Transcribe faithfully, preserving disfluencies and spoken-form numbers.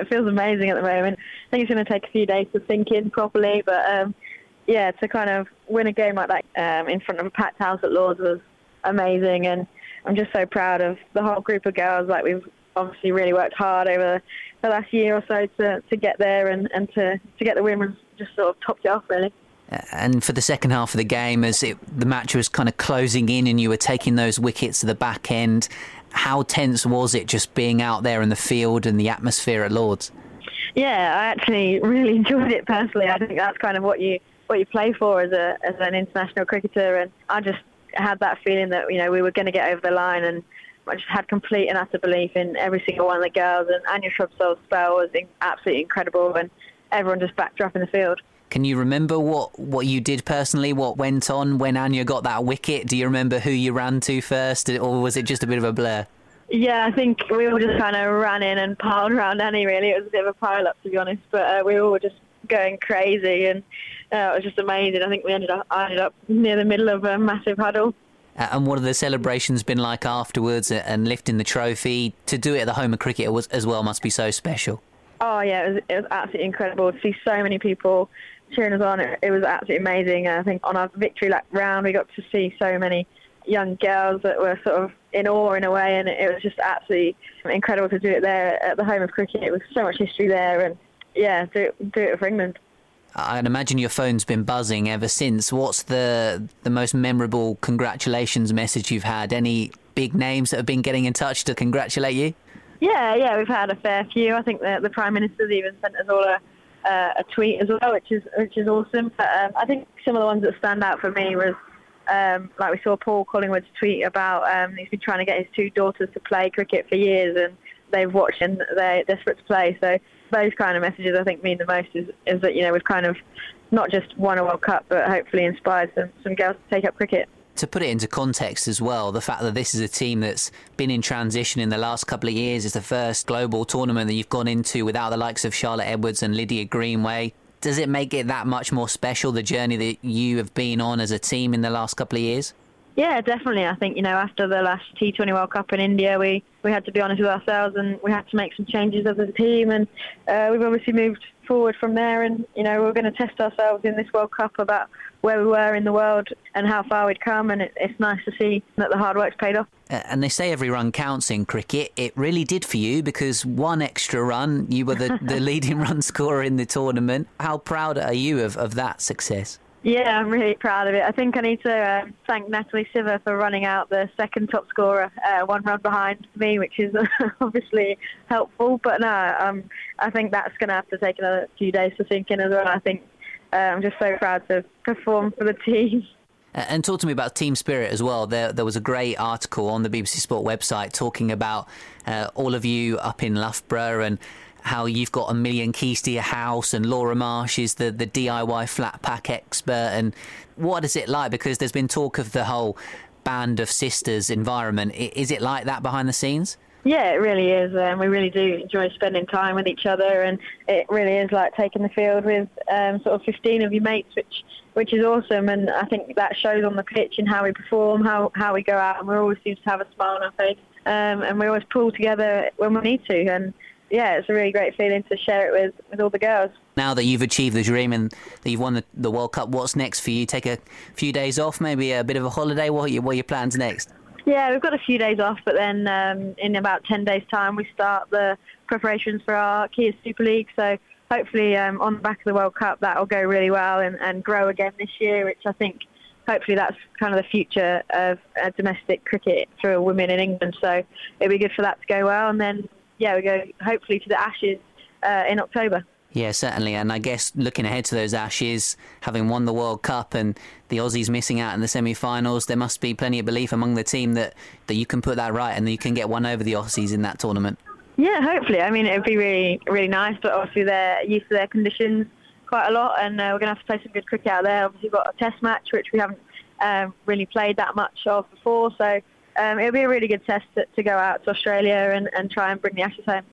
it feels amazing at the moment. I think it's going to take a few days to sink in properly, but um, yeah, to kind of win a game like that um, in front of a packed house at Lords was amazing, and I'm just so proud of the whole group of girls. Like, we've obviously really worked hard over the last year or so to, to get there, and, and to, to get the win was just sort of topped it off, really. And for the second half of the game, as it, the match was kind of closing in and you were taking those wickets to the back end, how tense was it just being out there in the field and the atmosphere at Lords? Yeah, I actually really enjoyed it personally. I think that's kind of what you what you play for as a as an international cricketer, and I just had that feeling that, you know, we were going to get over the line, and I just had complete and utter belief in every single one of the girls, and Anya Shrubsole's spell was absolutely incredible, and everyone just backed her up in the field. Can you remember what, what you did personally, what went on when Anya got that wicket? Do you remember who you ran to first, or was it just a bit of a blur? Yeah, I think we all just kind of ran in and piled around Annie, really. It was a bit of a pile-up, to be honest, but uh, we all were just going crazy, and uh, it was just amazing. I think we ended up, I ended up near the middle of a massive huddle. Uh, and what have the celebrations been like afterwards, and lifting the trophy? To do it at the home of cricket was, as well must be so special. Oh, yeah, it was, it was absolutely incredible to see so many people cheering us on. It, it was absolutely amazing. I think on our victory lap round, we got to see so many young girls that were sort of in awe in a way, and it was just absolutely incredible to do it there at the home of cricket. It was so much history there, and yeah, do it, do it for England. I'd imagine your phone's been buzzing ever since. What's the the most memorable congratulations message you've had? Any big names that have been getting in touch to congratulate you? Yeah, yeah, we've had a fair few. I think the, the Prime Minister's even sent us all a, uh, a tweet as well, which is which is awesome. But um, I think some of the ones that stand out for me was, um, like we saw Paul Collingwood's tweet about um, he's been trying to get his two daughters to play cricket for years, and they've watched and they're desperate to play. So those kind of messages I think mean the most, is, is that, you know, we've kind of not just won a World Cup, but hopefully inspired some, some girls to take up cricket. To put it into context as well, the fact that this is a team that's been in transition in the last couple of years, is the first global tournament that you've gone into without the likes of Charlotte Edwards and Lydia Greenway. Does it make it that much more special, the journey that you have been on as a team in the last couple of years? Yeah, definitely. I think, you know, after the last T twenty World Cup in India, we, we had to be honest with ourselves, and we had to make some changes as a team, and uh, we've obviously moved forward from there, and, you know, we're going to test ourselves in this World Cup about where we were in the world and how far we'd come, and it, it's nice to see that the hard work's paid off. Uh, and they say every run counts in cricket. It really did for you, because one extra run, you were the, the leading run scorer in the tournament. How proud are you of, of that success? Yeah, I'm really proud of it. I think I need to uh, thank Natalie Siver for running out the second top scorer, uh, one run behind me, which is obviously helpful. But no, um, I think that's going to have to take another few days to sink in as well. I think uh, I'm just so proud to perform for the team. And talk to me about team spirit as well. There, there was a great article on the B B C Sport website talking about uh, all of you up in Loughborough, and how you've got a million keys to your house, and Laura Marsh is the, the D I Y flat pack expert. And what is it like? Because there's been talk of the whole band of sisters environment. Is it like that behind the scenes? Yeah, it really is. Um, we really do enjoy spending time with each other, and it really is like taking the field with um, sort of fifteen of your mates, which which is awesome. And I think that shows on the pitch in how we perform, how, how we go out, and we always seem to have a smile on our face. Um, and we always pull together when we need to. And yeah, it's a really great feeling to share it with, with all the girls. Now that you've achieved the dream and that you've won the, the World Cup, what's next for you? Take a few days off, maybe a bit of a holiday? What are your, what are your plans next? Yeah, we've got a few days off, but then um, in about ten days' time we start the preparations for our Kia Super League. So hopefully um, on the back of the World Cup that will go really well and, and grow again this year, which I think hopefully that's kind of the future of uh, domestic cricket for women in England. So it'll be good for that to go well. And then yeah, we go hopefully to the Ashes uh, in October. Yeah, certainly. And I guess looking ahead to those Ashes, having won the World Cup and the Aussies missing out in the semi-finals, there must be plenty of belief among the team that, that you can put that right and that you can get one over the Aussies in that tournament. Yeah, hopefully. I mean, it would be really, really nice, but obviously they're used to their conditions quite a lot, and uh, we're going to have to play some good cricket out there. Obviously we've got a test match, which we haven't um, really played that much of before, so um, it'll be a really good test to, to go out to Australia and, and try and bring the Ashes home.